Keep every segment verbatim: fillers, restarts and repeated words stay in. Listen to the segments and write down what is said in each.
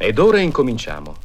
Ed ora incominciamo.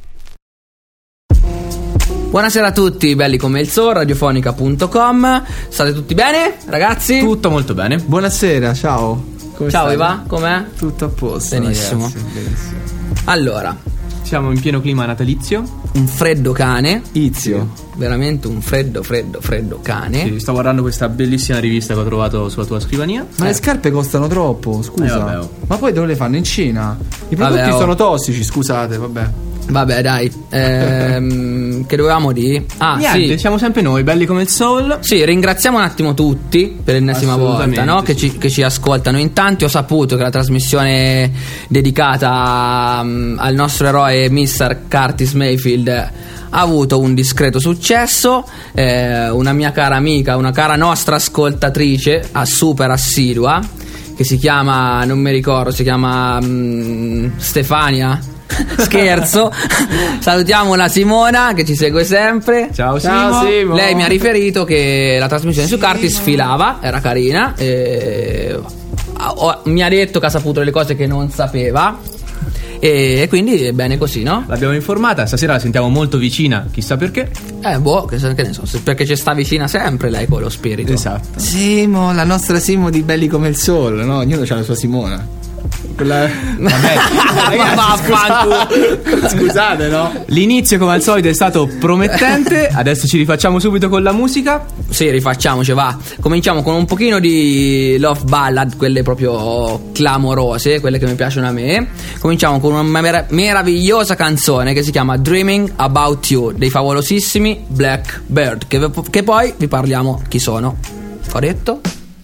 Buonasera a tutti, belli come il Sol, radiofonica punto com. State tutti bene, ragazzi? Tutto molto bene. Buonasera, ciao. Come Ciao stai? Iva, com'è? Tutto a posto. Benissimo. Ragazzi, benissimo. Allora, Siamo in pieno clima natalizio. un freddo cane. Izio. Veramente un freddo, freddo, freddo cane. Sì, sto guardando questa bellissima rivista che ho trovato sulla tua scrivania. Ma le scarpe costano troppo, scusa. Eh, vabbè, oh. Ma poi dove le fanno? In Cina? I prodotti Vabbè, oh. sono tossici, scusate, vabbè. Vabbè, dai. Ehm, che dovevamo dire? Ah, Niente, sì. siamo sempre noi, belli come il Soul. Sì, ringraziamo un attimo tutti per l'ennesima volta, Assolutamente, no? Che, sì. ci, che ci ascoltano. In tanti ho saputo che la trasmissione dedicata um, al nostro eroe mister Curtis Mayfield ha avuto un discreto successo. Eh, una mia cara amica, una cara nostra ascoltatrice, a super assidua, che si chiama, non mi ricordo, si chiama um, Stefania. Scherzo. Salutiamo la Simona che ci segue sempre. Ciao, Ciao, Simo. Simo. Lei mi ha riferito che la trasmissione su Curtis filava, era carina. E ho- mi ha detto che ha saputo delle cose che non sapeva. E quindi è bene così, no? L'abbiamo informata, stasera la sentiamo molto vicina, chissà perché. Eh, boh, che, che ne so, se- perché ci sta vicina sempre lei con lo spirito. Esatto. Simo, la nostra Simo di Belli come il Sole, no? Ognuno ha la sua Simona. Quella... Vabbè, Ma vaffanculo. Scusate, no? l'inizio come al solito è stato promettente. Adesso ci rifacciamo subito con la musica. Sì, rifacciamoci, va. Cominciamo con un pochino di love ballad, quelle proprio clamorose, quelle che mi piacciono a me. Cominciamo con una mer- meravigliosa canzone che si chiama Dreaming About You dei favolosissimi Blackbird, che, che poi vi parliamo chi sono. Ho detto?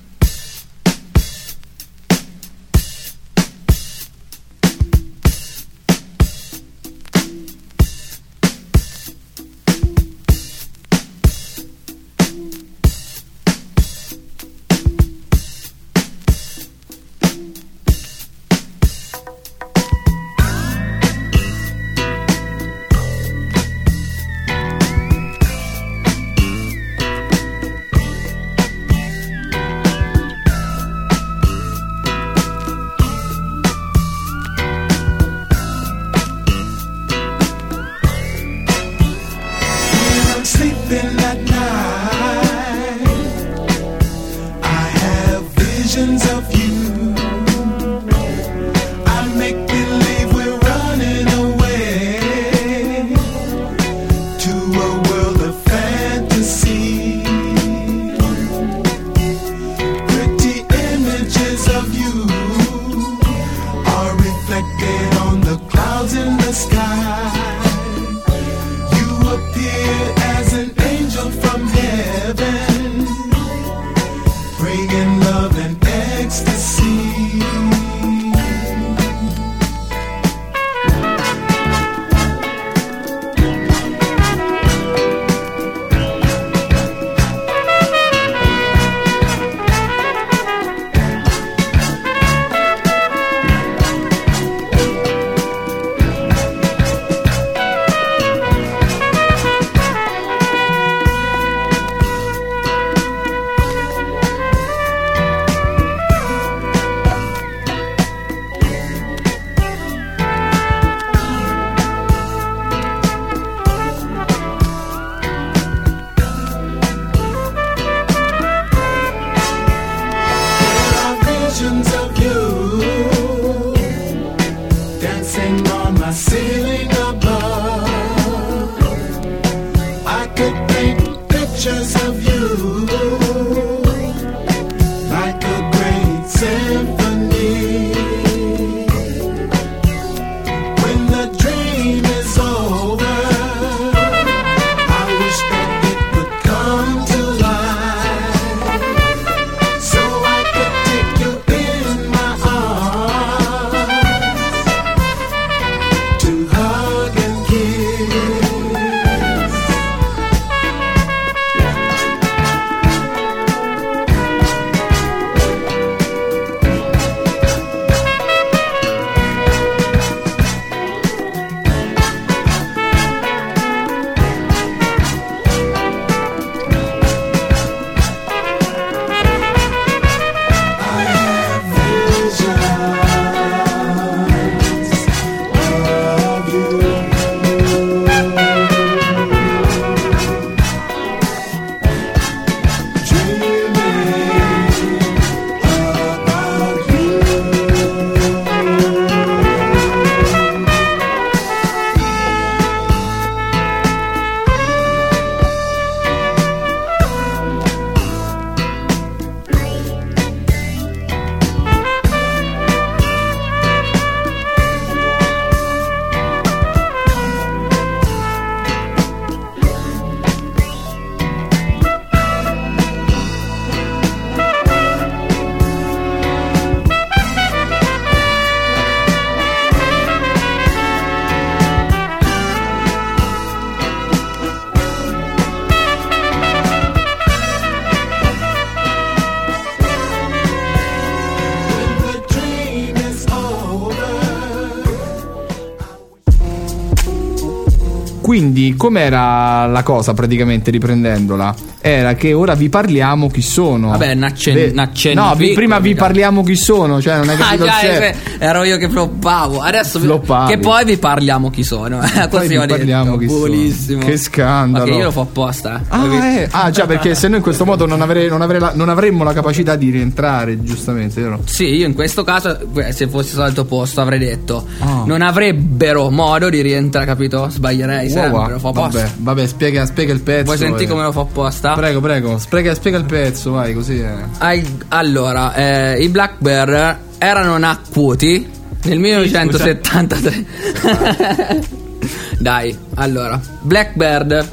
Sleeping at night, I have visions of you. I make believe we're running away to a world of fantasy. Pretty images of you are reflected on the clouds in the sky. You appear as an angel from heaven, bringing love and ecstasy. There are visions of you dancing on my ceiling above. I could paint pictures of you like a great symphony. When the dream is over, I wish that it would come to life, so I could take you in my arms to hug and kiss. quindi com'era la cosa praticamente, riprendendola? Era che ora vi parliamo chi sono. Vabbè, n'accen- Beh, n'accenni no, vi- piccoli, prima vi dai. parliamo chi sono, cioè non è Ah, capito il già, senso. eh, ero io che floppavo. Adesso vi- Floppavi. che poi vi parliamo chi sono. Poi Così vi ho detto, parliamo chi sono. buonissimo. Che scandalo. Ma che io lo fa apposta. eh. Ah, eh. Ah, già, perché se no in questo modo non, avrei, non, avrei la- non avremmo la capacità di rientrare, giustamente, vero? Sì, io in questo caso, eh, se fossi stato al tuo posto, avrei detto: Ah. non avrebbero modo di rientrare, capito? Sbaglierei sempre. Wow, Lo fa apposta. vabbè, vabbè, spiega, spiega il pezzo. Vuoi sentire eh. come lo fa apposta? Prego, prego, spiega, spiega il pezzo, vai, così è. Ai- allora, eh, i Black Bear erano nacquati nel millenovecentosettantatré. Dai, allora, Blackbird,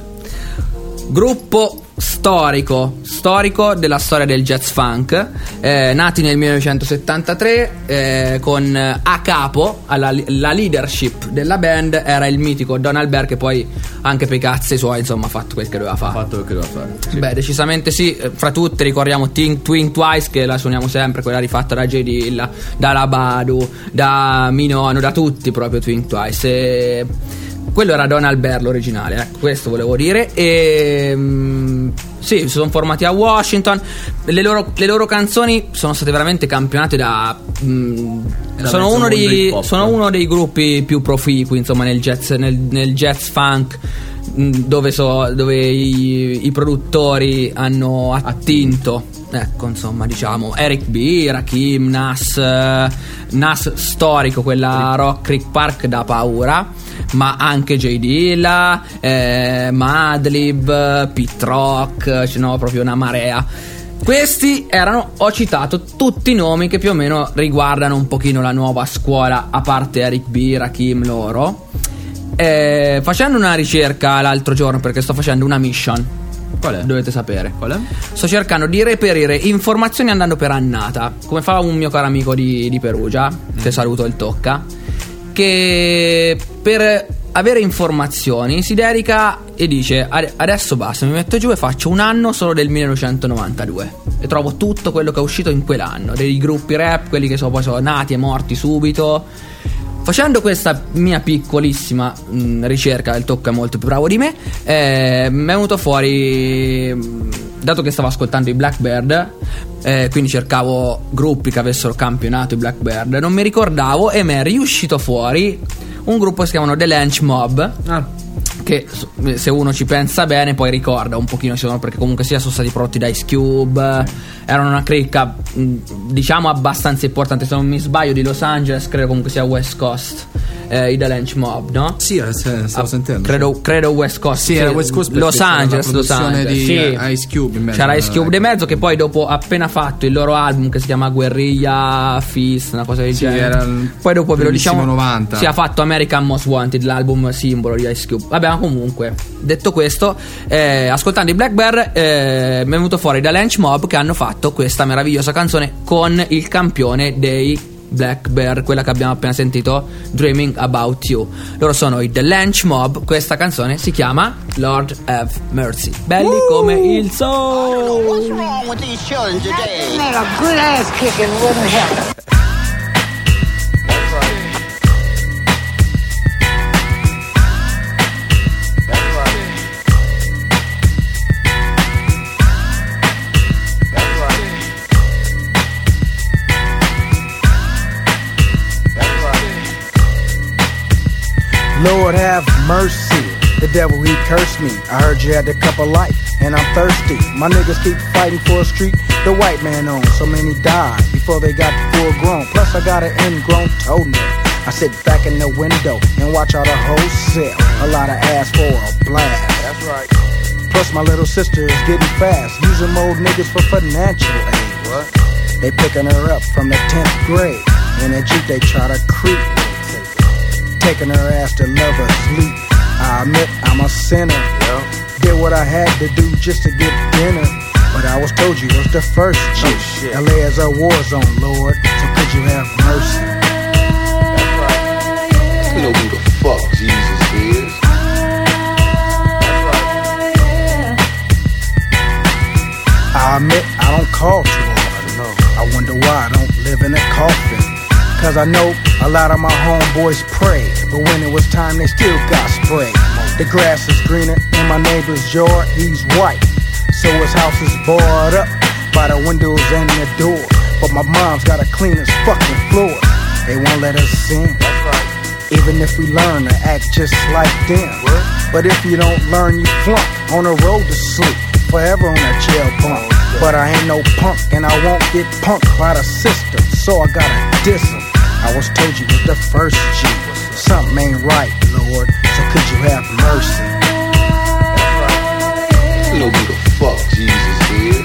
gruppo storico, storico della storia del jazz funk, eh, nati nel millenovecentosettantatré, eh, con a capo alla la leadership della band era il mitico Donald Byrd, che poi anche per i cazzi suoi insomma ha fatto quel che doveva fare. fatto quel che doveva fare. Sì. Beh, decisamente sì. Eh, Fra tutte ricordiamo Think Twin Twice, che la suoniamo sempre, quella rifatta da J Dilla, da Labadu, da Minono, da tutti proprio Think Twice. E quello era Donald Byrd l'originale, ecco, questo volevo dire. E mm, sì, si sono formati a Washington. Le loro, le loro canzoni sono state veramente campionate da mm, Da sono mezzo uno mondo dei hip hop. sono uno dei gruppi più proficui insomma nel jazz, nel, nel jazz funk, mh, dove, so, dove i, i produttori hanno attinto, ecco, insomma, diciamo Eric B, Rakim, Nas, eh, Nas storico, quella Rock Creek Park da paura, ma anche J Dilla, eh, Madlib, Pete Rock, ce n'ho proprio una marea. Questi erano, ho citato tutti i nomi che più o meno riguardano un pochino la nuova scuola, a parte Eric B, Rakim, loro. Eh, facendo una ricerca l'altro giorno, perché sto facendo una mission, Qual è? dovete sapere. Qual è? Sto cercando di reperire informazioni andando per annata, come fa un mio caro amico di, di Perugia, che saluto il Tocca, che per avere informazioni si dedica e dice: "Ade- adesso basta, mi metto giù e faccio un anno solo del millenovecentonovantadue e trovo tutto quello che è uscito in quell'anno, dei gruppi rap, quelli che sono, poi sono nati e morti subito". Facendo questa mia piccolissima mh, ricerca, il Tocca è molto più bravo di me, eh, mi è venuto fuori, mh, dato che stavo ascoltando i Blackbird, eh, quindi cercavo gruppi che avessero campionato i Blackbird, non mi ricordavo, e mi è riuscito fuori un gruppo che si chiamano The Lynch Mob, Ah. che se uno ci pensa bene poi ricorda un pochino, perché comunque sia sono stati prodotti da Ice Cube, erano una cricca mh, diciamo abbastanza importante, se non mi sbaglio di Los Angeles, credo comunque sia West Coast, eh, i The Lynch Mob, no? Sì, eh, se- stavo Ah, sentendo. credo, credo West Coast, Sì, era West Coast perché Los c'era la Angeles, Los produzione Angeles, di sì. Ice Cube in mezzo. C'era Ice Cube Eh, di mezzo, che poi dopo ha appena fatto il loro album che si chiama Guerrilla Fist, una cosa del Sì, genere. era il Poi dopo ve lo primissimo diciamo novanta. si ha fatto American Most Wanted, l'album simbolo di Ice Cube. Vabbè, ma comunque, detto questo, eh, ascoltando i Blackbird, eh, mi è venuto fuori da Lynch Mob, che hanno fatto questa meravigliosa canzone con il campione dei Blackbird, quella che abbiamo appena sentito, Dreaming About You. Loro sono i The Lynch Mob. Questa canzone si chiama Lord Have Mercy. Belli come il sole. What's wrong with these children today? Man, a good ass kicking wouldn't help. Lord have mercy. The devil, he cursed me. I heard you had a cup of life, and I'm thirsty. My niggas keep fighting for a street the white man owns. So many died before they got full grown. Plus, I got an ingrown toenail. I sit back in the window and watch all the hoes sell. A lot of ass for a blast. That's right. Plus, my little sister is getting fast, using old niggas for financial aid. What? They picking her up from the tenth grade. In a Jeep, they try to creep. Taking her ass to love her sleep. I admit I'm a sinner. Yeah. Did what I had to do just to get dinner. But I was told you was the first chick. Oh, L A is a war zone, Lord. So could you have mercy? That's right. You know who the fuck Jesus is. That's right. I admit I don't call too often. No. I wonder why I don't live in a coffin. Cause Cause I know a lot of my homeboys prayed, but when it was time they still got sprayed. The grass is greener in my neighbor's yard, he's white, so his house is barred up by the windows and the door. But my mom's gotta clean his fucking floor. They won't let us in. That's right. Even if we learn to act just like them. What? But if you don't learn, you flunk on the road to sleep, forever on that jail bunk. Oh, but I ain't no punk, and I won't get punked by the system, so I gotta diss him. I was told you was the first G. Something ain't right, Lord, so could you have mercy? That's right. You know who the fuck Jesus is.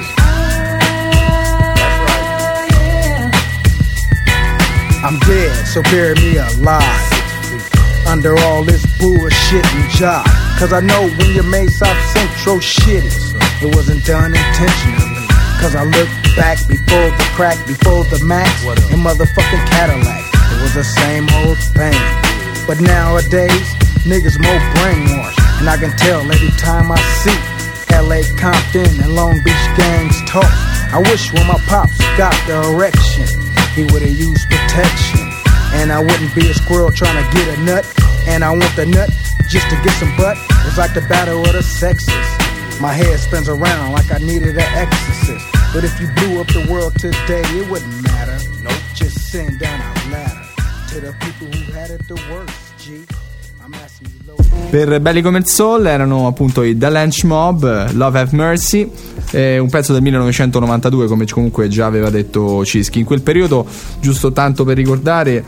I'm dead, so bury me alive under all this bullshit and jive. Cause I know when you made South Central shitty, it wasn't done intentionally. Cause I look back before the crack, before the Max and motherfucking Cadillac, it was the same old thing. But nowadays, niggas more brainwashed, and I can tell every time I see L A Compton and Long Beach gangs talk. I wish when my pops got the erection, he would've used protection, and I wouldn't be a squirrel trying to get a nut. And I want the nut just to get some butt. It's like the battle of the sexes. My head spins around like I needed an exorcist. But if you blew up the world today, it wouldn't matter. Nope, just send down a ladder to the people who had it the worst, G. I'm asking you, Lord. Per Belli Come il Soul erano appunto i The Lynch Mob, Love Have Mercy, eh, un pezzo del millenovecentonovantadue, come comunque già aveva detto Cischi. In quel periodo, giusto tanto per ricordare,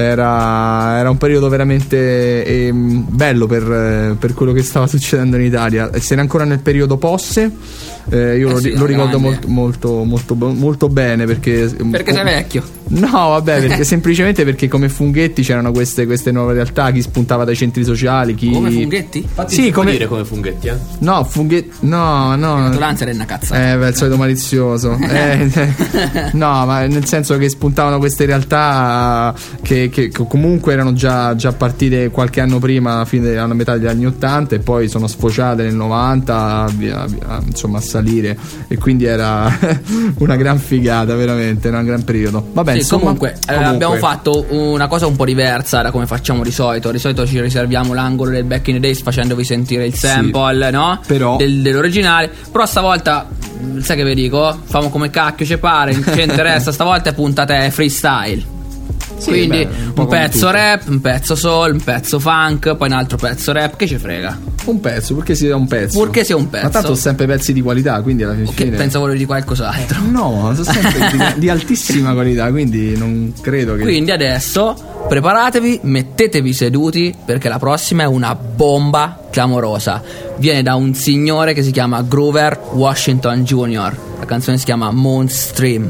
era, era un periodo veramente eh, bello per, per quello che stava succedendo in Italia. Se n'è ancora nel periodo Posse, eh, io eh lo, sì, lo ricordo grande. molto, molto, molto, molto bene perché... Perché sei vecchio. No, vabbè, perché semplicemente perché come funghetti c'erano queste, queste nuove realtà, chi spuntava dai centri sociali, chi... Come funghetti? Infatti Sì, si può come- dire come funghetti, eh? No, funghetti... No, no... L'ambulanza era una cazzata. Eh, beh, il solito malizioso. Eh, no, ma nel senso che spuntavano queste realtà che, che comunque erano già, già partite qualche anno prima, a fine alla metà degli anni ottanta, e poi sono sfociate nel novanta, via, via, insomma, a salire. E quindi era una gran figata, veramente, era un gran periodo. Vabbè, Sì, insomma, comunque, eh, comunque. abbiamo fatto una cosa un po' diversa da come facciamo di solito. Di solito ci riserviamo l'angolo del Back in the Days facendovi sentire il sample, no? Però- Del- dell'originale. Però stavolta, mh, sai che vi dico? Famo come cacchio ci pare, non ci interessa. Stavolta è puntata freestyle. Sì, Quindi beh, un un, po' come pezzo tutto. rap, un pezzo soul, un pezzo funk, poi un altro pezzo rap. Che ci frega? Un pezzo, perché sia un pezzo. Purché sia un pezzo. Ma tanto sono sempre pezzi di qualità, quindi alla Ok, fine... pensavo di qualcos'altro. No, sono sempre di, di altissima qualità, quindi non credo che... Quindi adesso preparatevi, mettetevi seduti perché la prossima è una bomba clamorosa. Viene da un signore che si chiama Grover Washington Junior La canzone si chiama Moon Stream.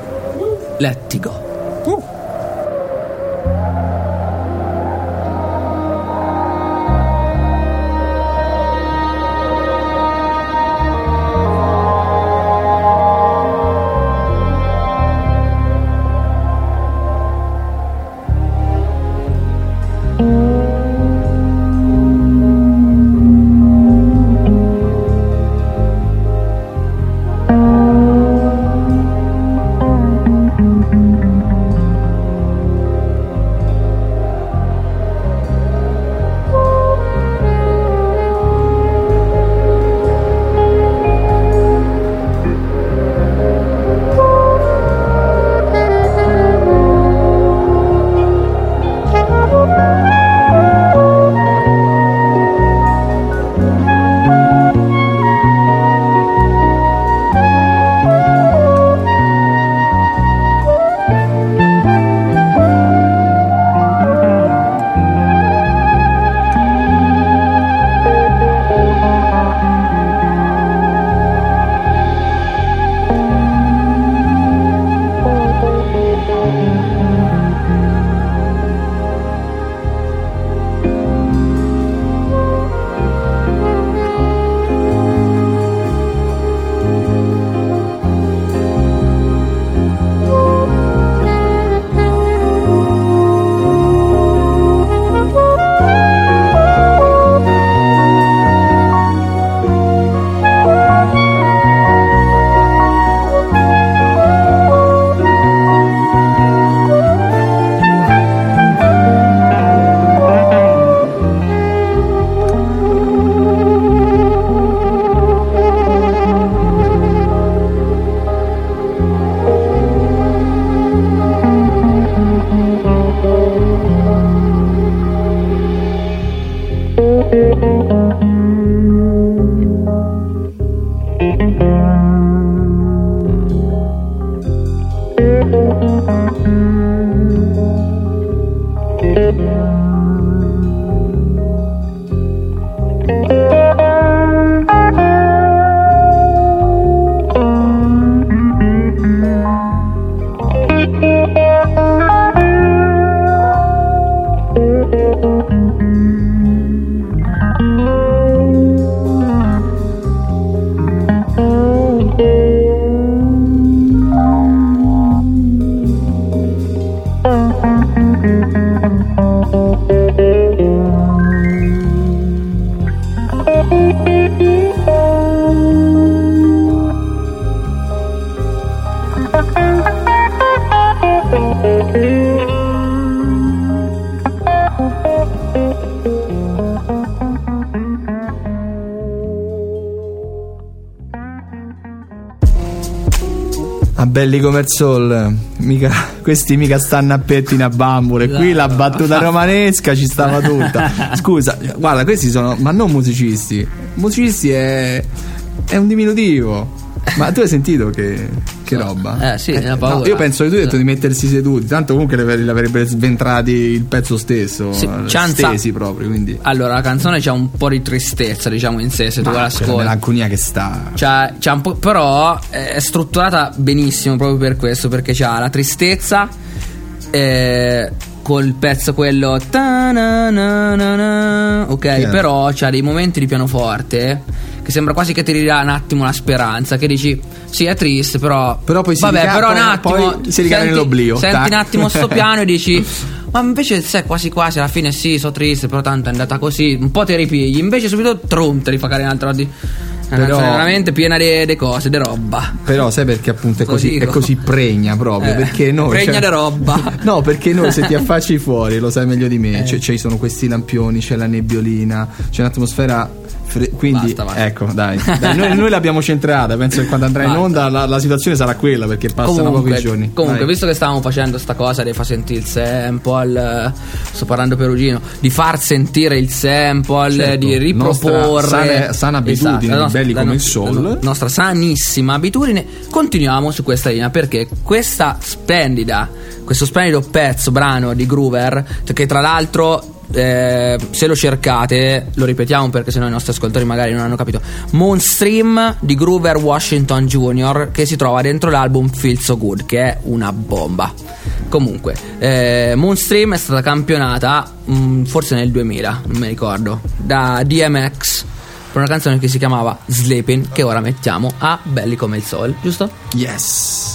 Let's go. Belli come il sol, mica, questi mica stanno a pettine a bambole. Qui la battuta romanesca ci stava tutta. Scusa, guarda, questi sono, ma non musicisti. Musicisti è, è un diminutivo. Ma tu hai sentito che, che roba? Eh sì, eh, paura. No, io penso che tu hai detto di mettersi seduti. Tanto comunque li avrebbe sventrati il pezzo stesso, sì, stesi proprio, quindi. Allora la canzone c'ha un po' di tristezza, diciamo, in sé, se tu la ascolti. La melanconia che sta c'ha, c'ha un po', però è strutturata benissimo proprio per questo, perché c'ha la tristezza eh, col pezzo quello ta-na-na-na-na, ok, yeah. Però c'ha dei momenti di pianoforte che sembra quasi che ti ridà un attimo la speranza, che dici sì è triste, però però poi si vabbè rica- però poi, un attimo poi si ricade nell'oblio, senti tac. un attimo sto piano e dici ma invece sai quasi quasi alla fine sì so triste, però tanto è andata così, un po' ti ripigli, invece subito trum te li fa fare un altro di una però, canzone veramente piena di cose, di roba. Però sai perché appunto è così, è così pregna proprio, eh, perché noi pregna cioè, di roba. No, perché noi se ti affacci fuori, lo sai meglio di me, eh. cioè, ci sono questi lampioni, c'è la nebbiolina, c'è un'atmosfera fre- quindi basta, basta. Ecco dai, dai noi, noi l'abbiamo centrata, penso che quando andrà in onda la, la situazione sarà quella, perché passano comunque, pochi giorni. Comunque Vai. visto che stavamo facendo sta cosa di far sentire il sample, sto parlando perugino, di far sentire il sample, certo, di riproporre sana, sana abitudine, esatto, nostra, belli come il sol, la nostra sanissima abitudine, continuiamo su questa linea, perché questa splendida questo splendido pezzo, brano di Groover, che tra l'altro Eh, se lo cercate, lo ripetiamo perché sennò i nostri ascoltatori magari non hanno capito, Moonstream di Groover Washington Junior, che si trova dentro l'album Feel So Good, che è una bomba. Comunque eh, Moonstream è stata campionata mh, forse nel duemila, non mi ricordo, da D M X per una canzone che si chiamava Sleeping, che ora mettiamo a Belli Come il Sol, giusto? Yes.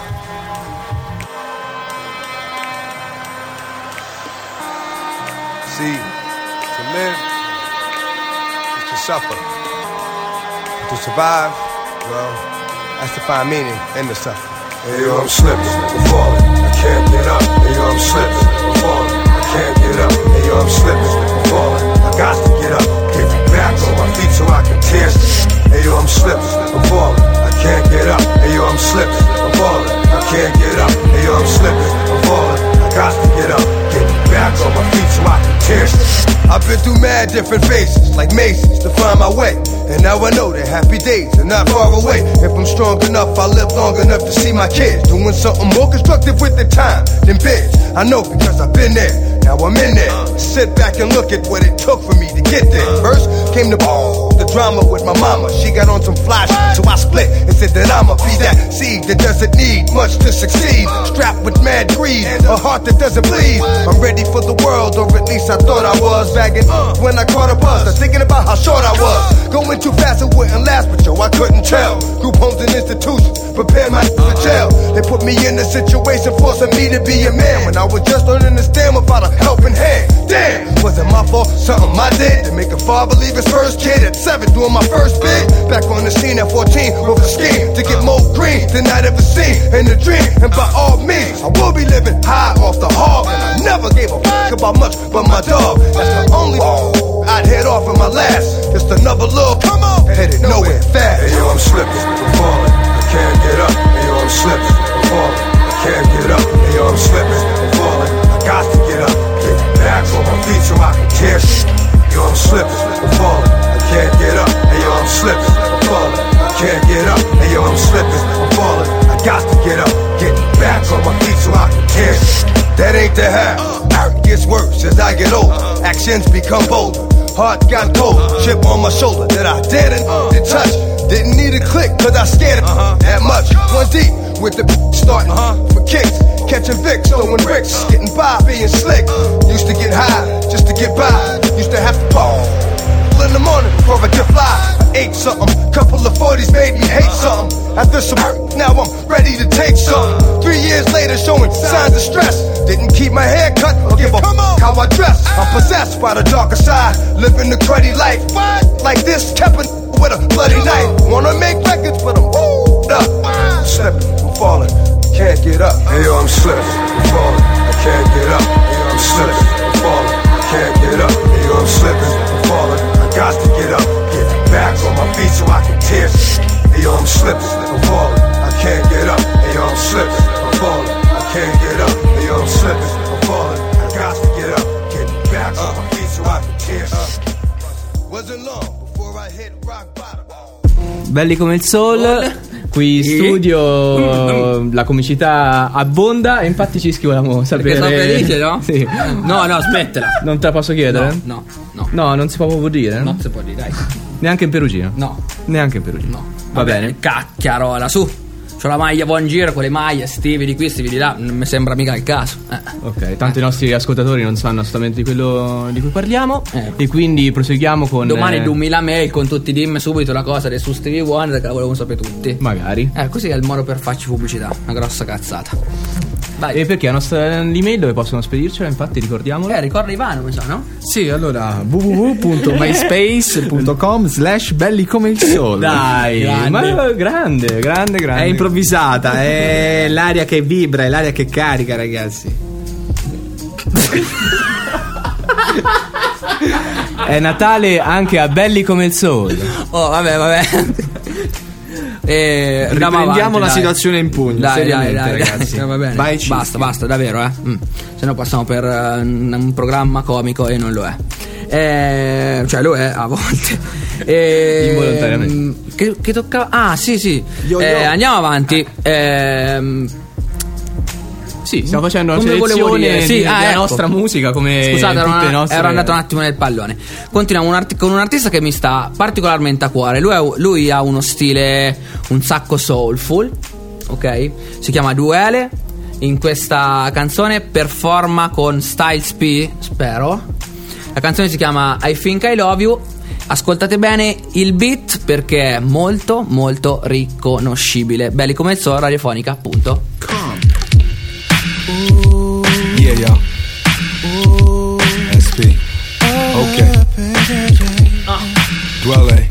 See, to live is to suffer. To survive, well, that's to find meaning in the suffering. Hey yo, I'm slipping, I'm falling, I can't get up. Hey yo, I'm slipping, I'm falling, I can't get up. Hey yo, I'm slipping, I'm falling, I got to get up. Get back on my feet so I can tear. Hey yo, I'm slipping, I'm falling, I can't get up. Hey yo, I'm slipping, I'm falling, I can't get up. Hey yo, I'm slipping, I'm falling, I got to get up. Get back on my feet so I can tear. I've been through mad different phases, like mazes, to find my way. And now I know that happy days are not far away. If I'm strong enough, I'll live long enough to see my kids doing something more constructive with their time than biz. I know because I've been there, now I'm in there. Sit back and look at what it took for me to get there. First came the the drama with my mama. She got on some fly shit, so I split and said that I'ma be that seed that doesn't need much to succeed. Strapped with mad greed, a heart that doesn't bleed. I'm ready for the world, or at least I thought I was. Bagging when I caught a buzz, I'm thinking about how short I was. Going too fast, it wouldn't last, but yo, I couldn't tell. Group homes and institutions prepare my for jail. They put me in a situation forcing me to be a man when I was just learning to stand without a helping hand. Damn, was it my fault? Something I did to make a father leave his first kid at seven doing my first bid. Back on the scene at fourteen with a scheme to get more green than I'd ever seen in a dream. And by all means, I will be living high off the hog. And I never gave a fuck about much but my dog. That's the only I'd head off in my last. Just another little come on, headed nowhere fast. Hey yo, I'm slipping, I'm falling, I can't get up. Hey yo, I'm slipping, I'm falling, I can't get up. Hey yo, I'm slipping, I'm falling, I got to get up. Get back on my feet so I can tear shit. Yo, I'm slipping, that ain't the half. It gets worse as I get older. Actions become bolder. Heart got cold. Chip on my shoulder that I didn't did touch. Didn't need a click, cause I scared it that much. One deep with the starting for kicks. Catching Vicks, throwing bricks. Getting by, being slick. Used to get high just to get by. Used to have to pop in the morning before I could fly. I ate something. Couple of forties made me hate something. After some now I'm ready to take something. Three years later showing signs of stress. Didn't keep my hair cut or give a f- how I dress. I'm possessed by the darker side. Living the cruddy life. Like this, kept a with a bloody knife. Wanna make records but I'm wooed up. I'm slipping, I'm falling, can't get up. Hey yo, I'm slipping, I'm falling, I can't get up. Hey yo, I'm slipping, I'm falling, I can't get up. Hey yo, I'm slipping, I'm falling, I got to get up. Get back on my feet so I can tear. Hey yo, I'm slipping, I'm falling, I can't get up. Hey yo, I'm slipping, I'm falling, I can't get up. Hey yo, I'm slipping, I'm falling, I got to get up. Get back on my feet so I can tear. Wasn't long before I hit rock bottom. Belli come il Soul. Qui in studio la comicità abbonda e infatti ci volevamo sapere. Perché sono felice, no? Sì. No, no, smettila. Non te la posso chiedere? No, no, no. No, non si può proprio dire? Non si può dire, dai. Neanche in Perugino? No. Neanche in Perugino? No. Va, Va bene. bene. Cacchiarola, su. C'ho la maglia buon giro con le maglie, stivi di qui, stivi di là. Non mi sembra mica il caso. Eh. Ok, tanto i nostri ascoltatori non sanno assolutamente di quello di cui parliamo. Ecco. E quindi proseguiamo con. Domani eh... duemila mail con tutti, dimmi subito la cosa del su Stevie Wonder che la volevamo sapere tutti. Magari. Eh, così è il modo per farci pubblicità. Una grossa cazzata. Vai. E perché la nostra l'email dove possono spedircela? Infatti ricordiamolo. Eh, ricorda Ivano, mi sa, no? Sì, allora w w w punto myspace punto com slash belli come il sole. Dai, grande. Ma grande, grande, grande. È improvvisata, è l'aria che vibra, è l'aria che carica, ragazzi. È Natale anche a Belli come il Sole. Oh, vabbè, vabbè. E riprendiamo la dai. situazione in pugno. Dai, seriamente, dai, dai, ragazzi. dai. Va bene. Vai, basta, basta, davvero, eh. Mm. Se no passiamo per uh, un programma comico e non lo è. Eh, cioè lo è a volte. E, involontariamente. Che, che toccava? Ah, sì, sì. Yo, yo. Eh, andiamo avanti. Eh, Sì, stiamo facendo una come selezione sì, di, ah, della ecco. nostra musica come Scusate, tutte ero, le nostre... ero andato un attimo nel pallone. Continuiamo un art- con un artista che mi sta particolarmente a cuore. Lui, è, lui ha uno stile un sacco soulful, ok? Si chiama Duele. In questa canzone performa con Styles P, spero. La canzone si chiama I Think I Love You. Ascoltate bene il beat perché è molto molto riconoscibile. Belli come il Sole, radiofonica punto com. Yeah, y'all. S P. Okay. Dwelle.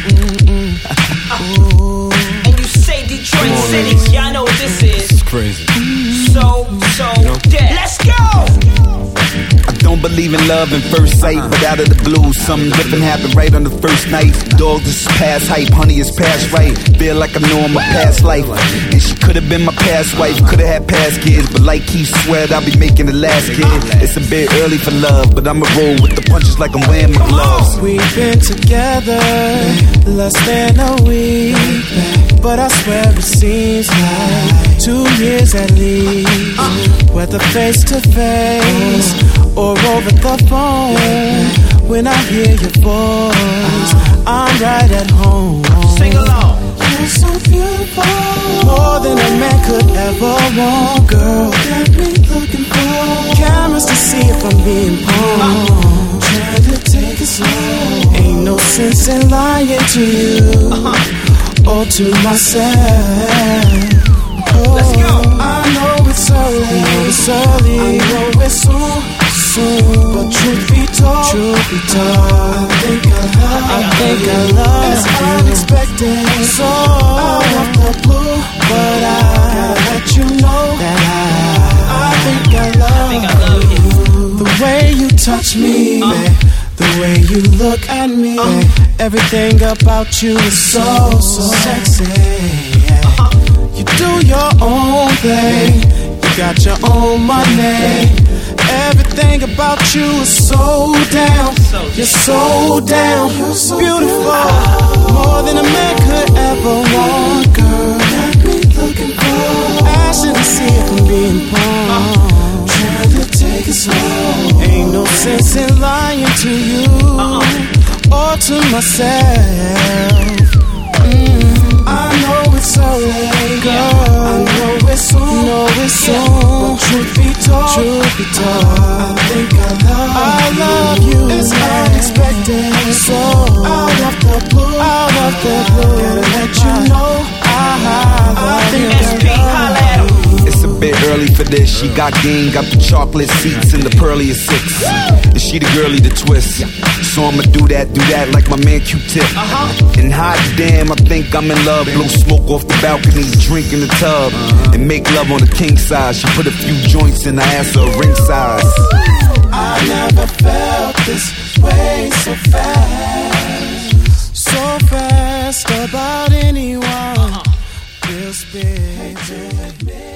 And you say Detroit City, y'all know what this is. It's crazy. So, so, dead. Let's go! I don't believe in love at first sight, but out of the blue, something different happened right on the first night. Dog, this is past hype, honey is past right. Feel like I know I'm a past life, and she could have been my past wife, could have had past kids, but like Keith sweat, I'll be making the last kid. It's a bit early for love, but I'ma roll with the punches like I'm wearing my gloves. We've been together less than a week, but I swear it seems like two years at least. Whether face to face or over the phone, when I hear your voice, I'm right at home. Sing along. You're so beautiful, more than a man could ever want, girl. Got me looking for cameras to see if I'm being pawned. Trying to take it slow. Ain't no sense in lying to you or to myself. Oh, Let's go. I know it's early, I know it's early, I know it's soon, soon. But truth be told, truth be told, I think I love, I think I love it's you. Unexpected, so out of the blue, but I gotta let you know that I, I think I love, think I love you. The way you touch me, uh. the way you look at me, uh. everything about you is so, so sexy. Uh-huh. You do your own thing, you got your own money. Everything about you is so down, you're so down, you're so beautiful, more than a man could ever want, girl. Got me looking for, asking to see if I'm being pawned. Trying slow. Ain't no sense in lying to you uh-uh. or to myself. Mm. I know it's so late, girl. I know it's soon, know it's soon. But truth be told, truth be told, I think I love, I love you. It's unexpected, so out of the blue, out of the blue, gotta let you know I, I think I love you. It's a bit early for this. She got game, got the chocolate seats and the pearly is six. And she the girly to twist. So I'ma do that, do that like my man Q-Tip. Uh-huh. And hot damn, I think I'm in love. Blow smoke off the balcony, drink in the tub, and make love on the king size. She put a few joints in her ass, her ring size. I never felt this way so fast, so fast about anyone. Feels big to me.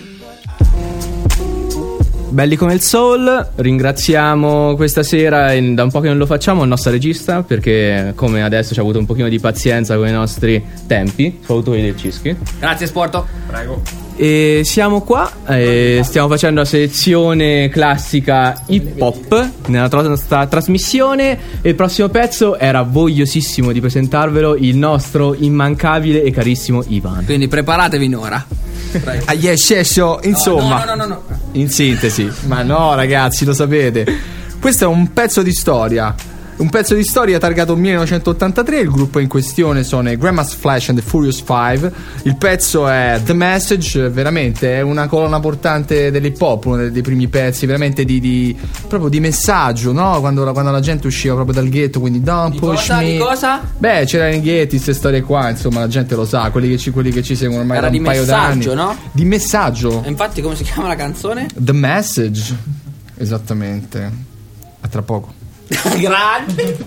Belli come il soul, ringraziamo questa sera, e da un po' che non lo facciamo, il nostro regista, perché come adesso ci ha avuto un pochino di pazienza con i nostri tempi, soprattutto quelli del Cischi. Grazie Sporto. Prego. E siamo qua, e stiamo facendo la selezione classica hip hop nella nostra trasmissione, e il prossimo pezzo era vogliosissimo di presentarvelo, il nostro immancabile e carissimo Ivan. Quindi preparatevi Nora. Ah, yes, yes, oh, insomma, no, no, no, no, no. In sintesi, ma no ragazzi, lo sapete, questo è un pezzo di storia. Un pezzo di storia targato millenovecentottantatré. Il gruppo in questione sono i Grandma's Flash and the Furious Five. Il pezzo è The Message. Veramente è una colonna portante dell'hip hop, uno dei, dei primi pezzi veramente di, di proprio di messaggio, no? Quando, quando la gente usciva proprio dal ghetto, quindi don't di push cosa, me. Di cosa? Beh, c'erano i ghetti, queste storie qua, insomma, la gente lo sa, quelli che ci, quelli che ci seguono ormai era da un di paio d'anni. messaggio, no? Di messaggio. E infatti come si chiama la canzone? The Message. Esattamente. A tra poco. Grande.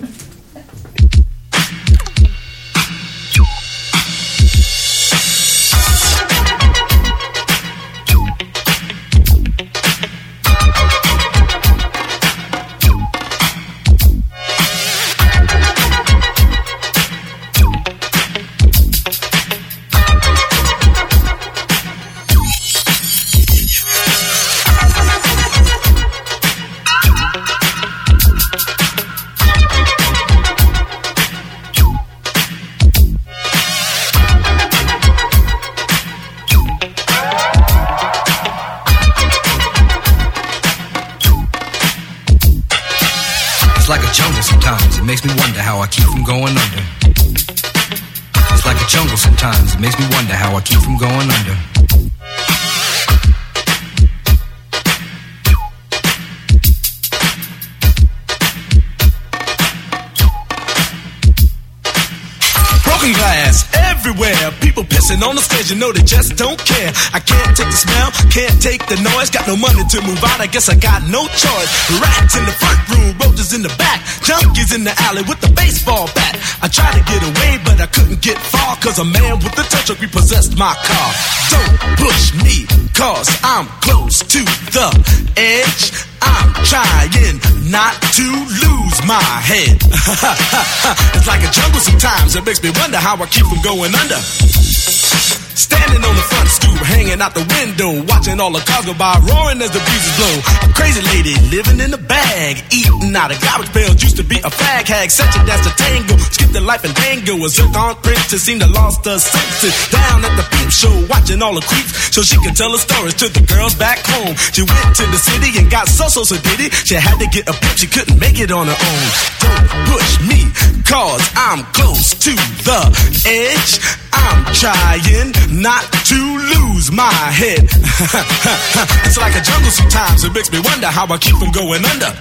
Makes me wonder how I keep from going under. It's like a jungle sometimes. It makes me wonder how I keep from going under. Broken glass everywhere, people pissing on the stage, you know they just don't care. I can't take the smell, can't take the noise, got no money to move out, I guess I got no choice. Rats in the front room, roaches in the back, junkies in the alley with the baseball bat. I tried to get away, but I couldn't get far, cause a man with a tow truck repossessed my car. Don't push me, cause I'm close to the edge. I'm trying not to lose my head. It's like a jungle sometimes, it makes me wonder how I keep from going under. Standing on the front stoop, hanging out the window, watching all the cars go by, roaring as the breezes blow. A crazy lady living in a bag, eating out of garbage pails, used to be a fag hag, such a dance to tango, skipped the life and dango. A zircon princess seemed to lost her senses. Down at the peep show, watching all the creeps, so she could tell her stories to the girls back home. She went to the city and got so so so diddy. She had to get a pimp, she couldn't make it on her own. Don't push me, cause I'm close to the edge. I'm trying not to lose my head. It's like a jungle sometimes, it makes me wonder how I keep from going under.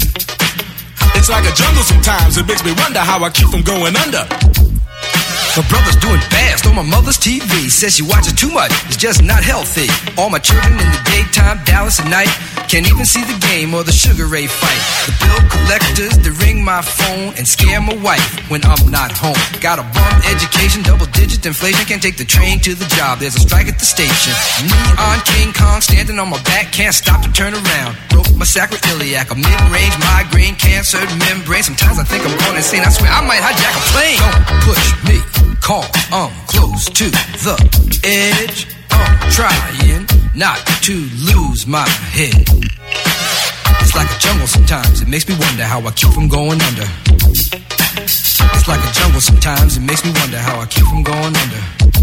It's like a jungle sometimes, it makes me wonder how I keep from going under. My brother's doing fast on my mother's T V. Says she watches too much, it's just not healthy. All my children in the daytime, Dallas at night. Can't even see the game or the Sugar Ray fight. The bill collectors, they ring my phone and scare my wife when I'm not home. Got a bum education, double digit inflation. Can't take the train to the job, there's a strike at the station. Neon King Kong standing on my back, can't stop to turn around. Broke my sacroiliac, a mid-range migraine, cancer membrane. Sometimes I think I'm going insane, I swear I might hijack a plane. Don't push me, call, I'm close to the edge. I'm trying not to lose my head. It's like a jungle sometimes, it makes me wonder how I keep from going under. It's like a jungle sometimes, it makes me wonder how I keep from going under.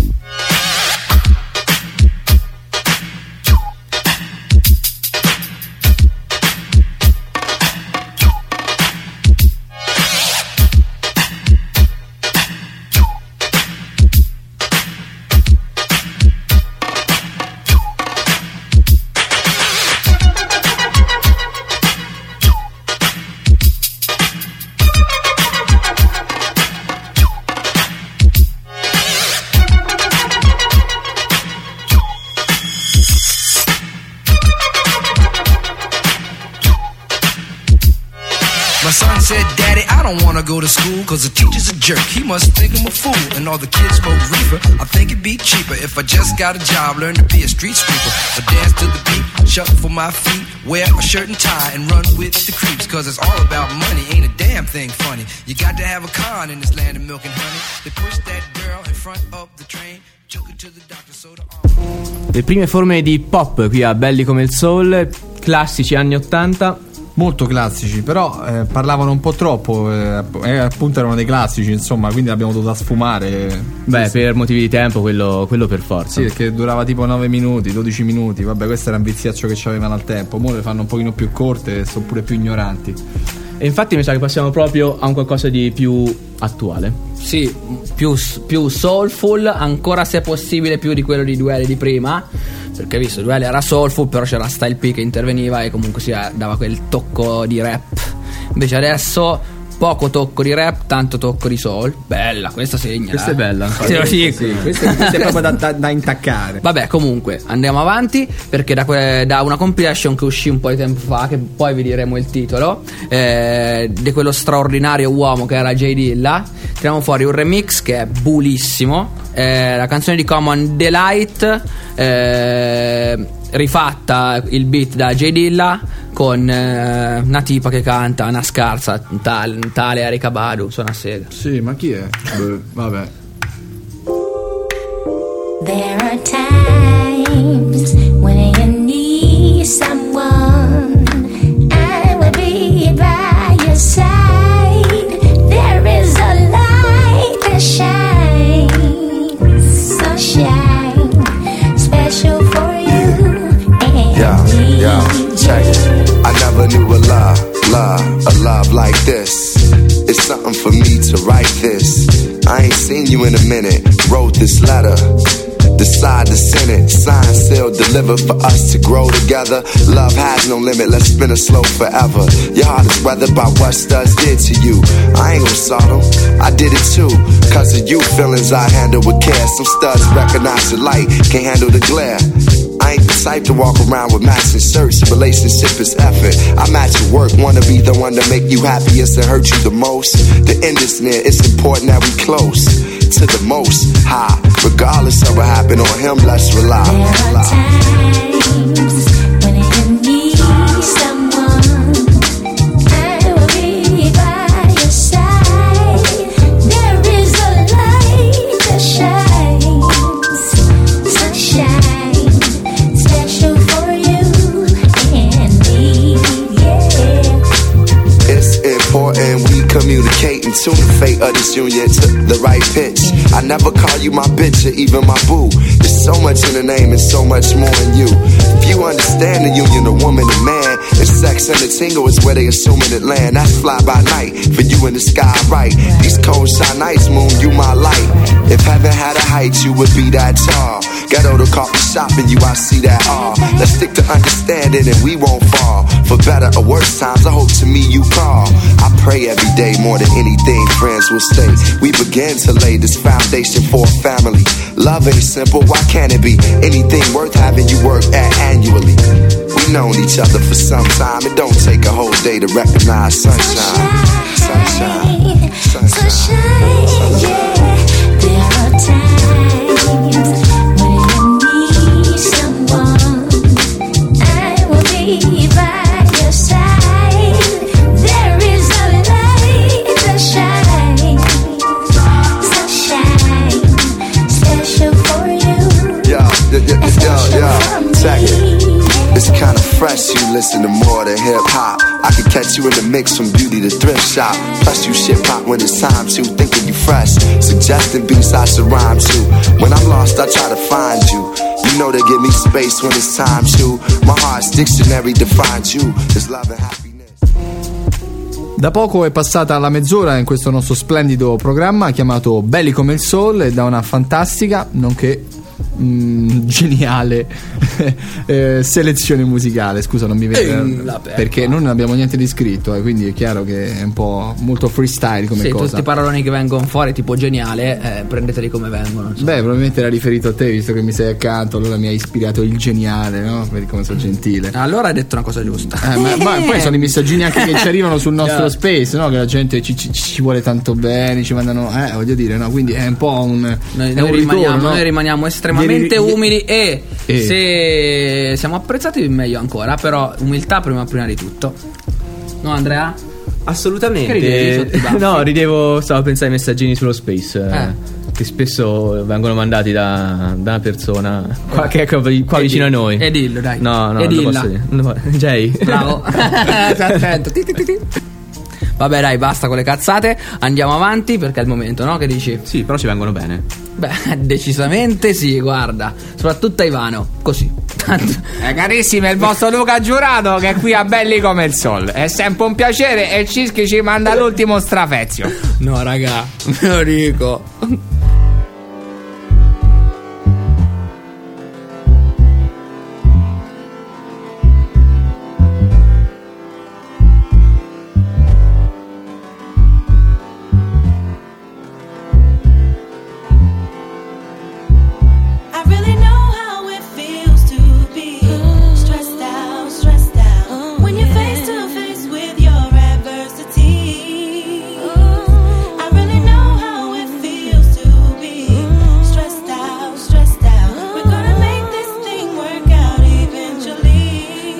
Go to school cause the teacher's a jerk. He must think I'm a fool and all the kids smoke reefer. I think it'd be cheaper if I just got a job, learn to be a street sweeper. I dance to the beat, shuffle my feet, wear a shirt and tie and run with the creeps. Cause it's all about money, ain't a damn thing funny. You got to have a con in this land of milk and honey. They push that girl in front of the train. Le prime forme di pop qui a Belli come il Soul, classici anni ottanta. Molto classici, però eh, parlavano un po' troppo, eh, eh, appunto erano dei classici, insomma, quindi abbiamo dovuto sfumare. Beh, sì, per motivi di tempo, quello, quello per forza. Sì, perché durava tipo nove minuti, dodici minuti, vabbè, questo era un viziaccio che ci avevano al tempo. Mo le fanno un pochino più corte e sono pure più ignoranti. E infatti mi sa che passiamo proprio a un qualcosa di più attuale. Sì, più, più soulful, ancora se possibile più di quello di Duelli di prima. Perché visto, Duelli era soulful, però c'era Style P che interveniva e comunque si dava quel tocco di rap. Invece adesso poco tocco di rap, tanto tocco di soul. Bella, questa segna. Questa è bella. Te lo dico. Sì, questa, è, questa è proprio da, da, da intaccare. Vabbè, comunque andiamo avanti, perché da, que- da una compilation che uscì un po' di tempo fa, che poi vi diremo il titolo, eh, di quello straordinario uomo che era J Dilla, tiriamo fuori un remix che è bulissimo, eh, la canzone di Common Delight, eh, rifatta il beat da J Dilla con eh, una tipa che canta una scarsa, un tale, un tale Erykah Badu, suona a sega. Sì, ma chi è? Beh, vabbè. There are times when you need someone, I will be by your side. There is a light that shines, so shine, special for you and yeah, me. Yeah, check it. I never knew a love, love, a love like this. It's something for me to write this. I ain't seen you in a minute. Wrote this letter. Decide to send it. Signed, sealed, delivered for us to grow together. Love has no limit. Let's spin it slow forever. Your heart is weathered by what studs did to you. I ain't gon' salt them. I did it too. Cause of you, feelings I handle with care. Some studs recognize the light, can't handle the glare. I ain't the type to walk around with matching shirts. Relationship is effort. I match your work. Wanna be the one to make you happiest and hurt you the most. The end is near. It's important that we close to the most high. Regardless of what happened on him, let's rely. There are times when you need someone, I will be by your side. There is a light that shines, sunshine, special for you and me, yeah. It's important we communicate and tune the fate of this union to the right pitch. I never call you my bitch or even my boo. There's so much in the name and so much more in you. If you understand the union of woman and man, and sex and the tingle is where they assuming it land. That's fly by night for you in the sky, right? These cold shine nights, moon, you my light. If heaven had a height, you would be that tall. Ghetto to coffee shop and you, I see that all. Let's stick to understanding and we won't fall. For better or worse times, I hope to me you call. I pray every day more than anything, friends will stay. We begin to lay this foundation for a family. Love ain't simple, why can't it be? Anything worth having you work at annually. We've known each other for some time. It don't take a whole day to recognize sunshine. Sunshine. Sunshine. Sunshine. Yeah. There are times when you need someone, I will be by your side. There is a light that shines, sunshine, special for you. Yo, yo, yo, yo, yo, check it. It's kinda fresh, you listen to more than hip hop. I could catch you in the mix from beauty to thrift shop. Plus you shit pop when it's time to, thinking you fresh, suggesting beats I should rhyme to. When I'm lost I try to find you. You know they give me space when it's time to. My heart's dictionary defines you. It's love and happiness. Da poco è passata la mezz'ora in questo nostro splendido programma chiamato Belli come il Soul, e da una fantastica, nonché mm, geniale eh, selezione musicale. Scusa, non mi vedo perché noi non abbiamo niente di scritto, eh, quindi è chiaro che è un po' molto freestyle come sì, cosa. Tutti i paroloni che vengono fuori tipo geniale, eh, prendeteli come vengono. Beh, probabilmente era riferito a te, visto che mi sei accanto, allora mi hai ispirato il geniale, no? Vedi come sono gentile. Allora hai detto una cosa giusta. Eh, ma, ma poi sono i messaggini anche che ci arrivano sul nostro space, no? Che la gente ci, ci, ci vuole tanto bene, ci mandano, eh, voglio dire, no? Quindi è un po' un, noi, è noi, un rimaniamo, ritorno, no? noi rimaniamo estremamente Vieni- umili e, E. se siamo apprezzati meglio ancora, però umiltà prima prima di tutto. No, Andrea? Assolutamente. Che ridevi sotto i baffi? No, ridevo, stavo pensando ai messaggini sullo space, eh, Eh. che spesso vengono mandati da, da una persona qua, che è qua, qua vicino a noi. E dillo, dai. No, no, E non lo dilla. posso dire. No, Jay. Bravo. Stai attento. Ti, ti, ti, ti. Vabbè, dai, basta con le cazzate. Andiamo avanti perché è il momento, no? Che dici? Sì, però ci vengono bene. Beh, decisamente sì, guarda. Soprattutto a Ivano, così. Eh, carissimi, è il vostro Luca Giurato che è qui a Belli come il Sol. È sempre un piacere e Cischi ci manda l'ultimo strafezio. No, raga, me lo dico. I really know how it feels to be stressed out, stressed out. When you're face to face with your adversity. I really know how it feels to be stressed out, stressed out. We're gonna make this thing work out eventually.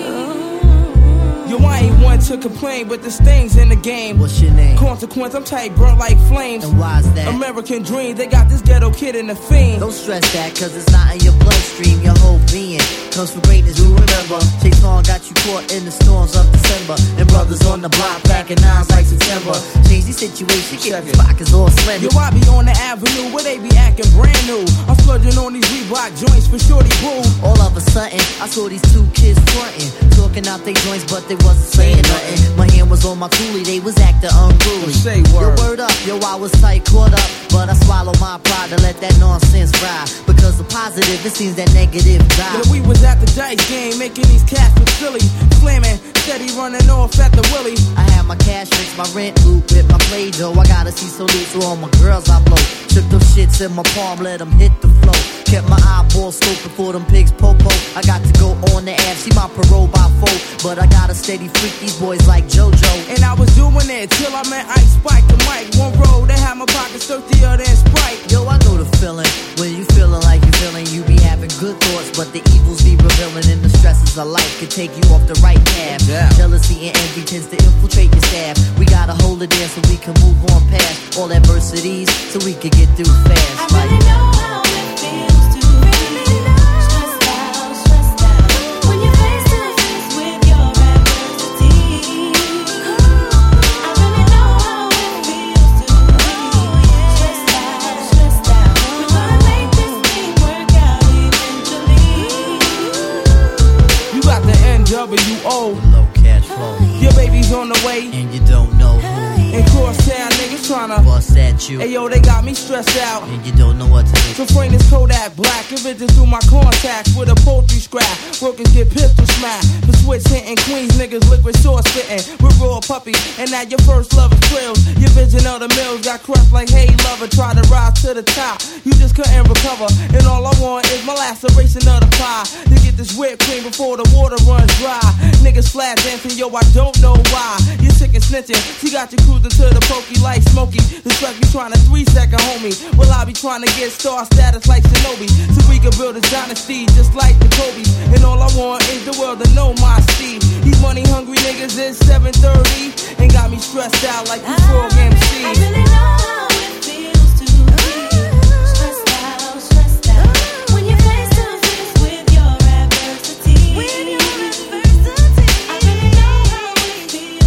Yo, I ain't one to complain, but there's things in the game. What's your name? Consequence, I'm tight, burnt like flames. And why's that? American dream, they got this ghetto kid in the fiend. Don't stress that, cause it's not in your bloodstream. Your whole being comes from greatness, you remember. Chase on got you caught in the storms of December. And brothers on the block packing nines like September. Change the situation, get the pockets all slender. Yo, I be on the avenue where they be acting brand new. I'm splurging on these Reebok joints for shorty boo. All of a sudden, I saw these two kids frontin', talking out their joints, but they wasn't saying nothing. My hand was on my coolie, they was acting unruly. Say word. Yo, word up, yo, I was tight, caught up, but I swallowed my pride to let that nonsense ride. Because the positive, it seems that negative die. Yeah, we was at the dice game, making these cats look silly. Slamming, steady running off at the willy. I had my cash fix, my rent loop with my play dough. I gotta see salute to all my girls I blow. Took those shits in my palm, let them hit the flow. Kept my eyeballs scoping for them pigs popo. I got to go on the app, see my parole by four. But I got a steady freak these boys like JoJo. And I was doing it till I met Ice Spike the mic. One road, they had my pockets thirstier than Sprite. Yo, I know the feeling. When you feeling like you feeling, you be having good thoughts, but the evils be revealing, and the stresses of life can take you off the right path. Yeah. Jealousy and envy tends to infiltrate your staff. We gotta hold it there so we can move on past all adversities, so we can get through fast. I really know how it feels to be stressed out, stressed out. When you're face to face with your adversity. I really know how it feels to be stressed out, stressed out. We're gonna make this thing work out eventually. You got the N W O. Low cash flow, Your baby's on the way. and you don't know who. And crosstown niggas tryna Bust at you, Hey yo, they got me stressed out. and you don't know what to do. So frame this Kodak black, if it just through my contacts with a poultry scrap. Workers get pistol smacked. The switch hitting Queens niggas liquid sauce spitting with raw puppies. And now your first love is thrills. Your vision of the mills got crushed like hey lover. Try to rise to the top, you just couldn't recover. And all I want is my laceration of the pie. To get this whipped cream before the water runs dry. Niggas flat dancing, yo, I don't know why. You're sick and snitching. She got you cruising to the pokey like Smokey. The truck be trying to three second homie. Well, I be trying to get star status like Shinobi. So we can build a dynasty just like the Kobe. And all I want is the world to know my Steve. These money hungry niggas is seven thirty. And got me stressed out like you frog M C. I really know how it feels to be stressed out, stressed out. When you're face to face with your adversity. I really know how it feels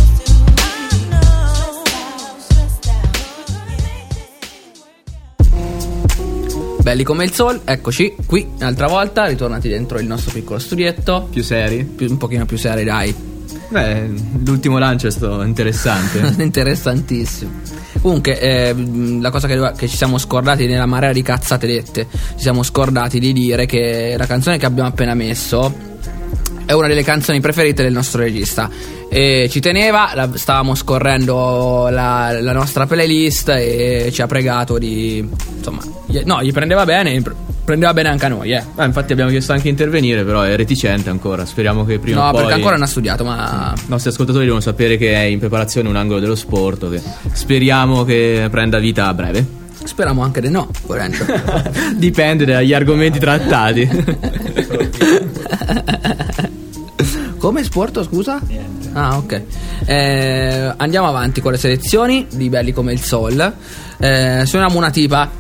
Belli come il Soul, eccoci qui un'altra volta, ritornati dentro il nostro piccolo studietto. Più seri? Più, un pochino più seri, dai. Beh, l'ultimo lancio è stato interessante. Interessantissimo. Comunque, eh, la cosa che, che ci siamo scordati nella marea di cazzate dette, ci siamo scordati di dire che la canzone che abbiamo appena messo è una delle canzoni preferite del nostro regista. E ci teneva, la, stavamo scorrendo la, la nostra playlist e ci ha pregato di, insomma, gli, no, gli prendeva bene, prendeva bene anche a noi, eh. Ah, infatti abbiamo chiesto anche intervenire, però è reticente ancora. Speriamo che prima no, o poi. No, perché ancora non ha studiato, ma i nostri ascoltatori devono sapere che è in preparazione un angolo dello sport che speriamo che prenda vita a breve. Speriamo anche di no, volendo. Dipende dagli argomenti trattati. Come sport, scusa? Ah, ok. Eh, andiamo avanti con le selezioni di Belli come il Soul. Eh, suoniamo una tipa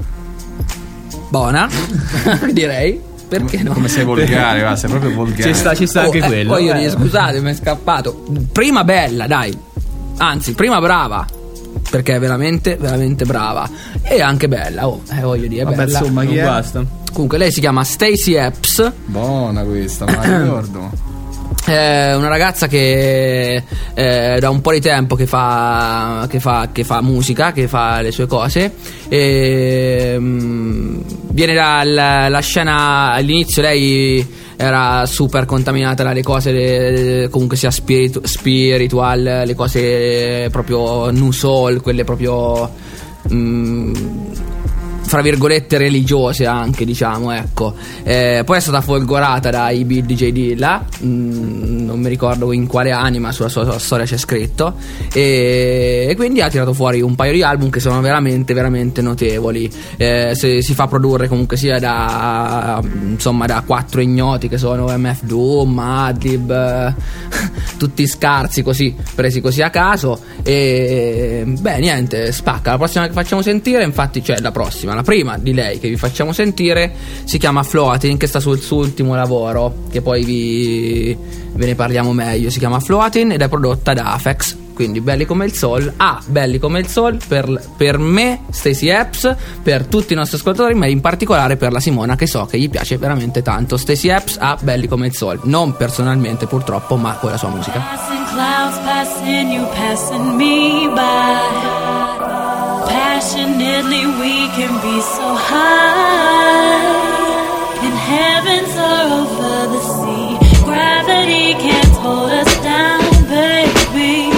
buona, direi. Perché no? Come sei volgare, va, sei proprio volgare. Ci sta, ci sta oh, anche eh, quello. Voglio eh. dire, scusate, mi è scappato. Prima bella, dai. Anzi, prima brava. Perché è veramente, veramente brava. E anche bella, oh, eh, voglio dire, vabbè, bella. insomma, chi non è? basta. Comunque lei si chiama Stacey Epps. Buona questa, ma la ricordo. È una ragazza che eh, da un po' di tempo che fa, che fa, che fa musica, che fa le sue cose. E, mh, viene dalla la scena. All'inizio lei era super contaminata dalle cose, le, comunque sia spiritu, spiritual, le cose proprio new soul, quelle proprio mh, fra virgolette religiose anche, diciamo, ecco. Eh, poi è stata folgorata dai D J Dilla, mm, non mi ricordo in quale anima, sulla sua, sua storia c'è scritto, e, e quindi ha tirato fuori un paio di album che sono veramente veramente notevoli. Eh, se, si fa produrre comunque sia da, insomma, da quattro ignoti che sono M F Doom, Madlib, eh, tutti scarsi così, presi così a caso. E beh, niente, spacca. La prossima che facciamo sentire, infatti, cioè la prossima, la prima di lei che vi facciamo sentire si chiama Floating, che sta sul suo ultimo lavoro, che poi vi ve ne parliamo meglio. Si chiama Floating ed è prodotta da Afex. Quindi Belli come il Soul. Ah, Belli come il Soul per, per me, Stacey Epps, per tutti i nostri ascoltatori, ma in particolare per la Simona, che so che gli piace veramente tanto. Stacey Epps a Belli come il Soul, non personalmente purtroppo, ma con la sua musica. Passing clouds, passing you, passing me by. Passionately we can be so high. In heavens or over the sea, gravity can't hold us down, baby.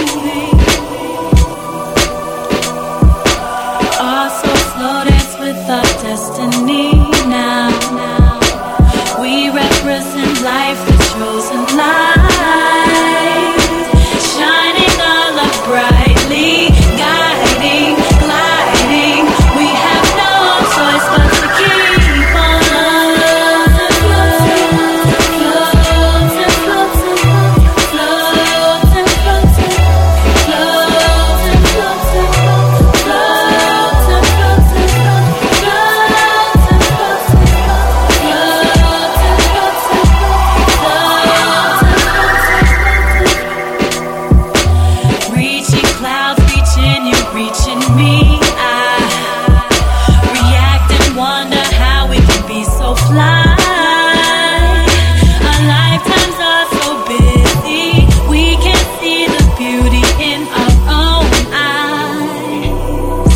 Also slow dance with our destiny now. We represent life, the chosen light, shining all up brightly, guiding, gliding. We have no choice but to keep on floating, floating, floating, floating, floating, floating, floating, floating, reaching clouds, reaching you, reaching me. I react and wonder how we can be so fly. Our lifetimes are so busy, we can't see the beauty in our own eyes.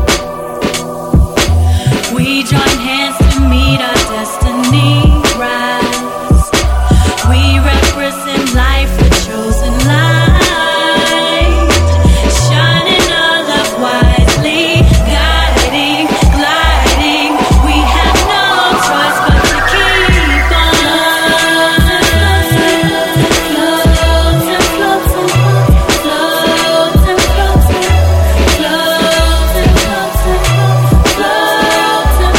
We join hands to meet our destiny rise. We represent life, the chosen light, shining our love wisely, guiding, gliding. We have no choice but to keep on floating, floating, floating, floating, floating, floating, floating, floating,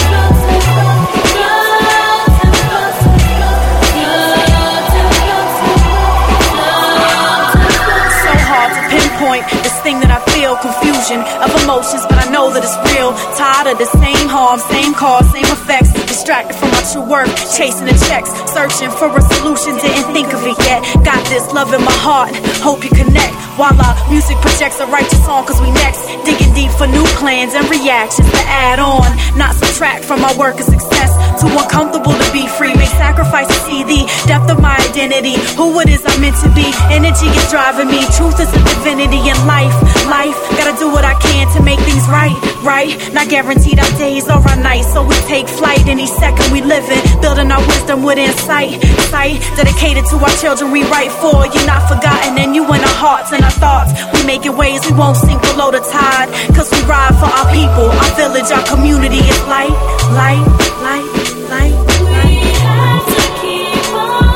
So hard to pinpoint this thing that I feel, confusion of emotions, but I know that it's real. Tired of the same harm, same cause, same effects. Distracted from my true work, chasing the checks, searching for a solution, didn't think of it yet. Got this love in my heart, hope you connect. While our music projects a righteous song, cause we next. Digging deep for new plans and reactions to add on, not subtract from my work and success. Too uncomfortable to be free, make sacrifice to see the depth of my identity, who it is I'm meant to be. Energy is driving me, truth is a divinity in life. Life, gotta do what I can to make things right, right? Not guaranteed our days or our nights, so we take flight in each second we live in, building our wisdom with insight. Sight, dedicated to our children we write for. You're not forgotten, and you in our hearts and our thoughts. We making waves, we won't sink below the tide, cause we ride for our people, our village, our community. It's light, light, light, light, light. We have to keep on.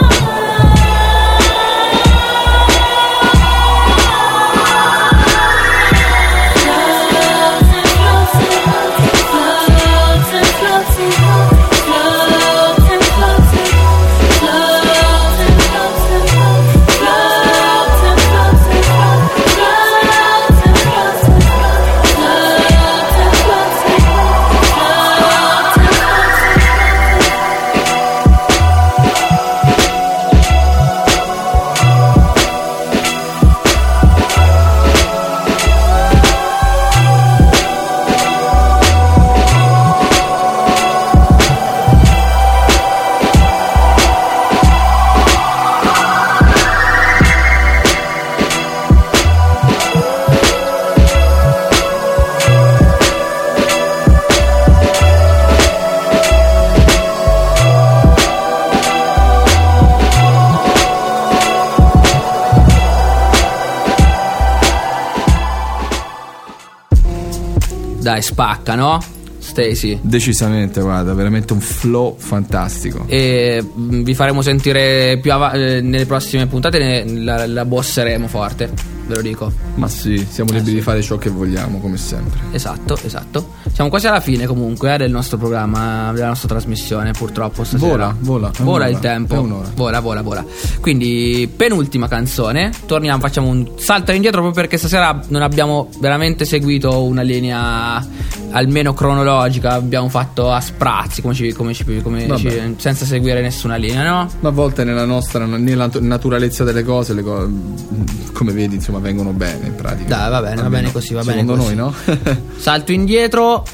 Dai, spacca, no? Stacy. Decisamente, guarda, veramente un flow fantastico. E mh, vi faremo sentire più av- eh, nelle prossime puntate, ne- la, la bosseremo forte, ve lo dico. Ma sì, siamo liberi sì. di fare ciò che vogliamo, come sempre. Esatto, esatto. Siamo quasi alla fine comunque eh, del nostro programma, della nostra trasmissione, purtroppo stasera. Vola, vola. è Vola un'ora, il tempo. è un'ora. Vola, vola, vola. Quindi, penultima canzone. Torniamo, facciamo un salto indietro proprio perché stasera non abbiamo veramente seguito una linea almeno cronologica. Abbiamo fatto a sprazzi, come ci, come ci, come ci, senza seguire nessuna linea, no? Ma a volte nella nostra, nella naturalezza delle cose, le cose, come vedi, insomma, vengono bene in pratica. Dai, va bene, va bene così, va bene secondo così. noi, no? Salto indietro,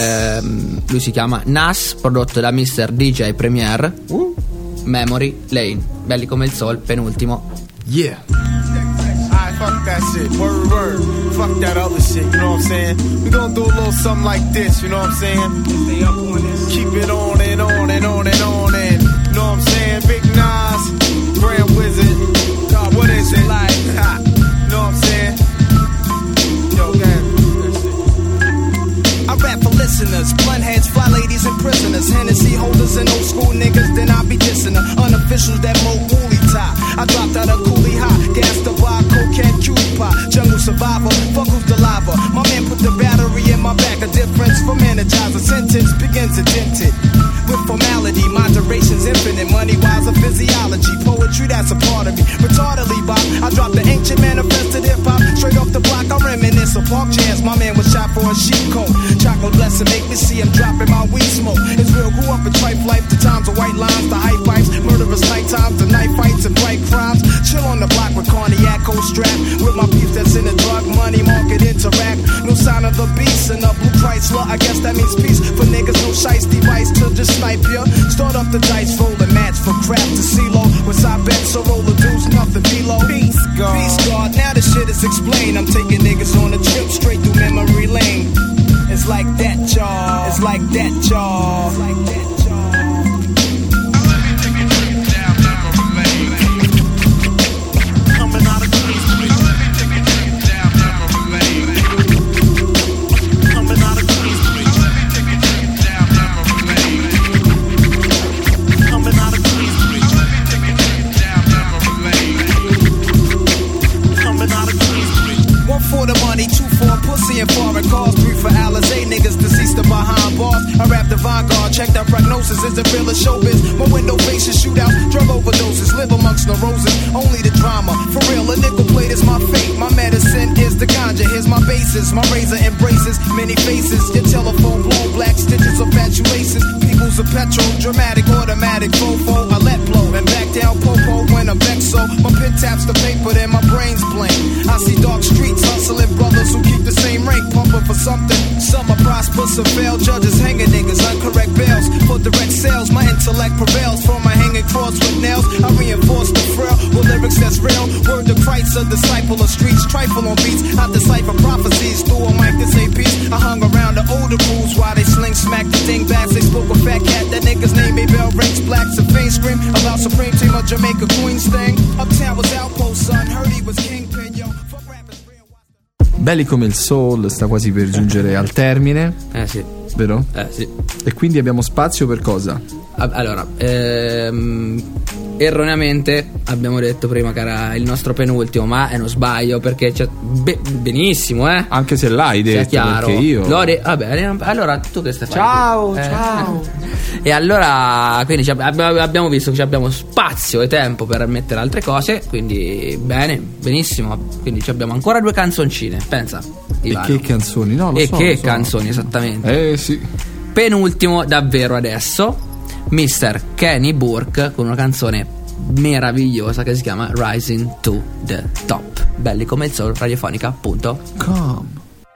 ehm, lui si chiama Nas, prodotto da mister D J Premier. uh. Memory Lane, belli come il sol, penultimo. Yeah. Alright, fuck that shit, word, word. Fuck that other shit, you know what I'm saying? We gonna do a little something like this, you know what I'm saying? Stay up on this. Keep it on and on and on and on and, you know what I'm saying? Big Nas, Grand Wizard, God, what is it like? Ha, you know what I'm saying? Yo, man. I rap for listeners, blunt heads, fly ladies and prisoners, Hennessy holders and old school niggas, then I be dissing her. Unofficials that mo woolly tie. I dropped out a coolie high, gas the bar, cocaine, cutie pie, jungle survivor, fuck who's the lava. My man put the battery in my back, a difference from energizer. Sentence begins indented with formality, moderation's infinite. Money wise, a physiology, poetry that's a part of me. Retardedly, Bob, I dropped the ancient manifested hip hop straight off the block. I reminisce of Park Jazz. My man was shot for a sheep coat. Chocolate blessing, make me see him dropping my weed smoke. It's real, grew up in tripe life, the times of white lines, the hype pipes, murderous night times, the night fights and bright crimes. Chill on the block with cognac, cold strap, with my beef that's in the drug money market interact. No sign of the beast and a blue Chrysler. I guess that means peace for niggas, no shiesty vice to just snipe ya. Start up the dice, roll the match for crap to CeeLo. With side bets, so roll the deuce, nothing below. Peace God, peace God. Now the shit is explained. I'm taking niggas on a trip straight through memory lane. It's like that, y'all. It's like that, y'all. It's like that, y'all. Coming out of Queens, coming out of Queens, coming out of Queens, coming out of Queens. One for the money, two for pussy and foreign cars, three for Alizé niggas deceased behind bars. I rap the vanguard, check the prognosis. Is it real as showbiz? My window faces shootouts, drug overdoses, live amongst the roses. Only the drama, for real. A nickel plate is my fate. My medicine is the ganja. Here's my basis. My razor embraces many faces. Your telephone blown black stitches of fatuaces. People's a petrol, dramatic, automatic, fofo. I let Diplo and back down Popo when I'm vexed. So my pen taps the paper, then my brains blank. I see dark streets hustling brothers who keep the same rank, pumping for something. Some are prosperous, some fail. Judges hanging niggas, incorrect bails. For direct sales, my intellect prevails. From my hanging cross with nails, I reinforce the frail with lyrics that's real. Word to Christ, a disciple of streets, trifle on beats. I decipher prophecies through a mic to say peace. I hung around the older crews while they sling smack the thing back. They spoke a fat cat, that nigga's name made bell rings. Blacks and faint scream about Supreme Team of Jamaica Queens thing. Uptown was outpost, son. Heard he was kingpin, yo. Fuck rappers. Belli come il soul sta quasi per giungere al termine. Eh sì. Vero? Eh sì. E quindi abbiamo spazio per cosa? Allora, ehm, erroneamente abbiamo detto prima che era il nostro penultimo, ma è uno sbaglio perché c'è be- benissimo, eh. Anche se l'hai Sia detto, chiaro. perché io Lore, vabbè, allora tu che stai Ciao, facendo? ciao. Eh. E allora, quindi ci ab- abbiamo visto che abbiamo spazio e tempo per mettere altre cose, quindi bene, benissimo. Quindi ci abbiamo ancora due canzoncine, pensa. Ivano. E che canzoni? No, lo e so, che lo so. canzoni esattamente. Eh sì. Penultimo davvero adesso, mister Kenny Burke con una canzone meravigliosa che si chiama Rising to the Top. Belli come il soul, radiofonica punto com.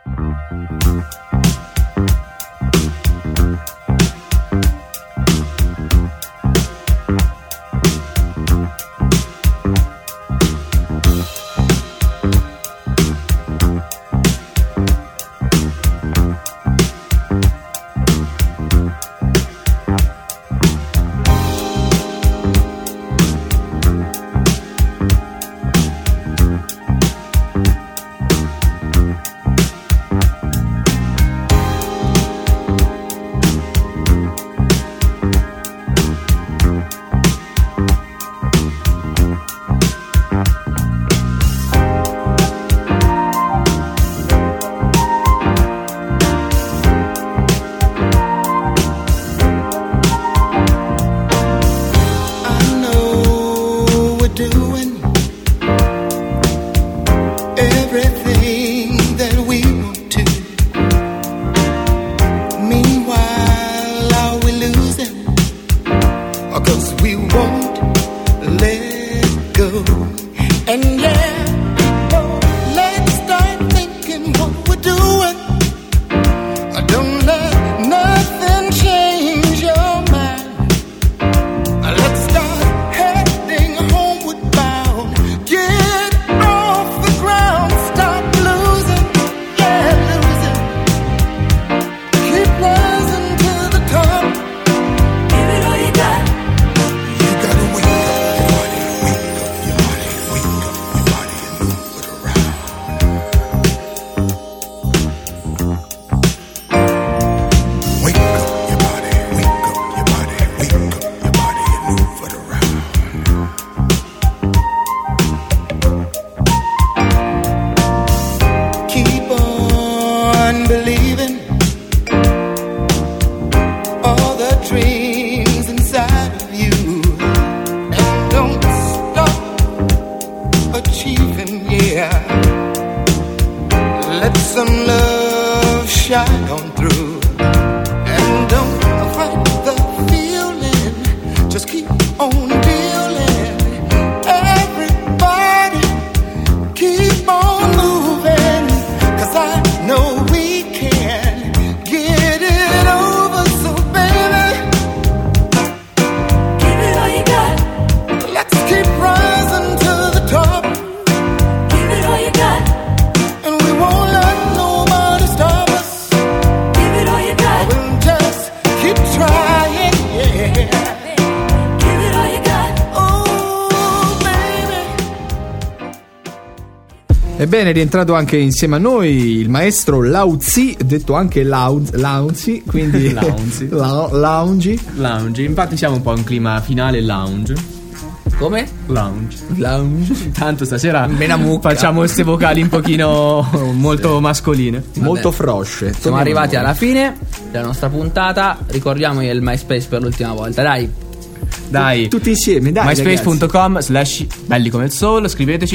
Ebbene, è rientrato anche insieme a noi il maestro Lauzi, detto anche Lauz, Lauzi, quindi Lauzi. La, Lounge. Lounge, infatti siamo un po' in clima finale lounge. Come? Lounge. Lounge. Tanto stasera Menamucca. facciamo queste vocali un pochino molto mascoline. Molto frosce. Siamo arrivati alla fine della nostra puntata. Ricordiamo il MySpace per l'ultima volta, dai. Dai. Tutti insieme, dai. myspace punto com slash belli come il soul, scriveteci.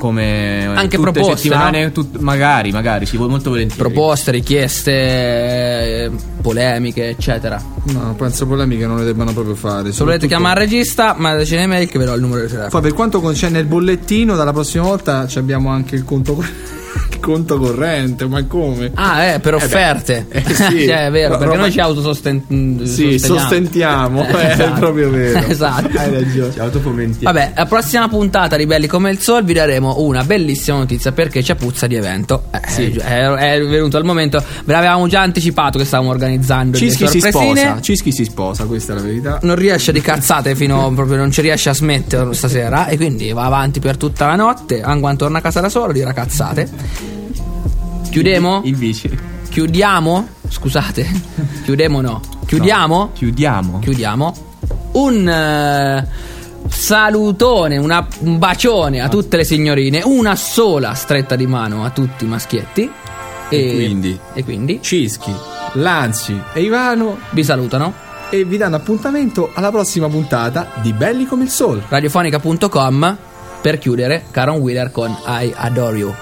come Anche tutte le proposte, settimane, no? tut- magari, magari, sì, molto volentieri. Proposte, richieste, eh, polemiche, eccetera. No, penso polemiche non le debbano proprio fare. Se volete chiamare il regista, mandateci un'email che ve do il numero di telefono. Poi per quanto concerne il bollettino, dalla prossima volta ci abbiamo anche il conto corrente. Conto corrente, ma come? Ah, eh, per offerte. Eh, beh, eh, sì. Cioè, è vero, perché Roba- noi ci autososteniamo. Sì, sostentiamo, eh, Esatto. è proprio vero. Esatto. Hai ragione. Ci autofomentiamo. Vabbè, la prossima puntata di Belli come il Sol vi daremo una bellissima notizia perché c'è puzza di evento. Eh, Sì. è, è venuto il momento. Ve l'avevamo già anticipato che stavamo organizzando delle Cischi si sorpresine. sposa, Cischi si sposa, questa è la verità. Non riesce di cazzate fino proprio non ci riesce a smettere stasera e quindi va avanti per tutta la notte. Anche quando torna a casa da solo dirà cazzate. Chiudiamo? In bici. Chiudiamo? Scusate. Chiudiamo no. Chiudiamo? No, chiudiamo. Chiudiamo. Un eh, salutone, una- un bacione a tutte le signorine, una sola stretta di mano a tutti i maschietti. E quindi? E quindi? Cischi, Lanzi e Ivano vi salutano e vi danno appuntamento alla prossima puntata di Belli come il Sol. radiofonica punto com per chiudere Caron Wheeler con I Adore You.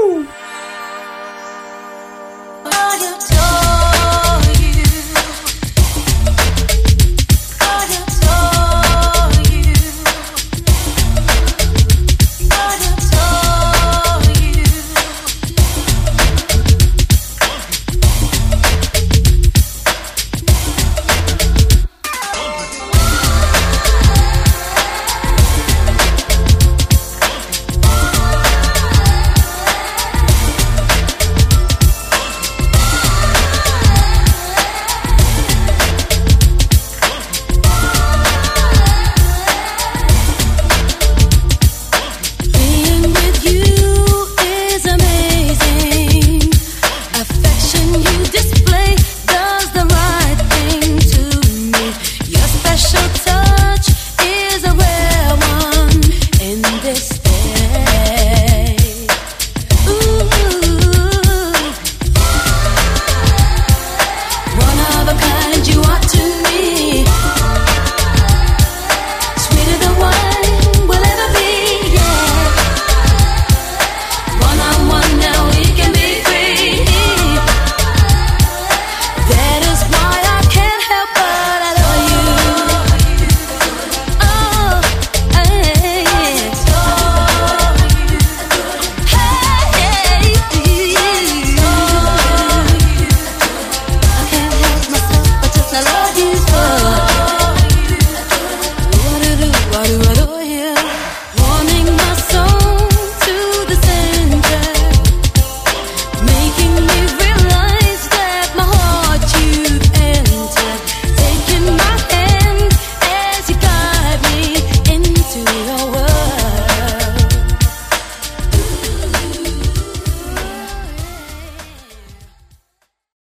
Being with you is amazing. Affection you display